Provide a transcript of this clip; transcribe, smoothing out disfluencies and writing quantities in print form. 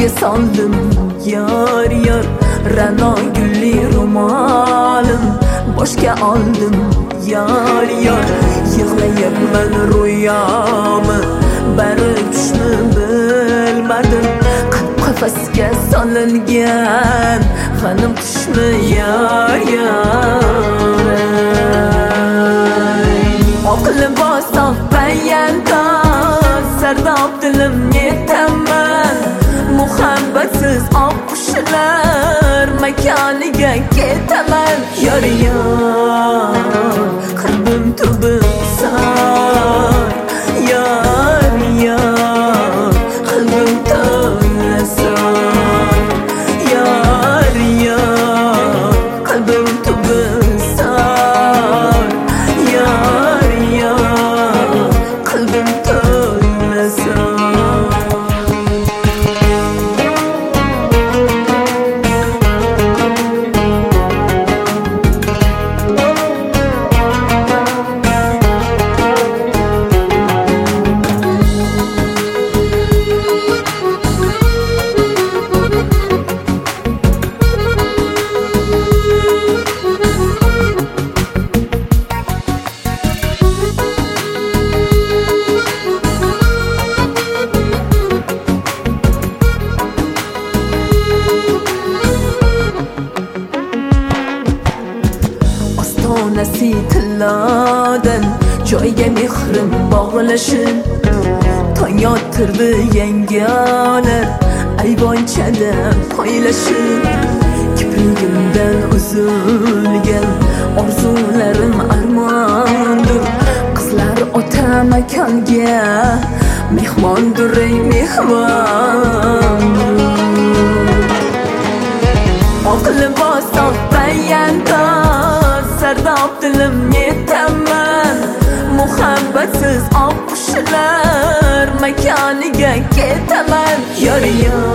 soldim yor yor, Ra'no gulli ro'molim boshga oldim yor yor. Yig'layapman ro'yomi bari tushni bilmadim, qafasga solingan g'anim tushmi yor yor. Oq libos oq payantoz, sardob dilim yetaman, muhabbatsiz oq qushlar makoniga ketaman yor yor. Qalbim tubi sar yor yor, qalbim to'la sar yor yor, qalbim tubi sar yor yor, qalbim to'la sar. Onasi tillodan joyga mehrim bog'lashib, tong yotirdi yangalar ayvonchada poylashib. Kiprigimdan uzilgan orzularim armondir, qizlar ota makonga mehmondir ey mehmon. Oq libos oq payantoz, sardob dilim yetaman, muhabbatsiz oq qushlar makoniga ketaman yor yor.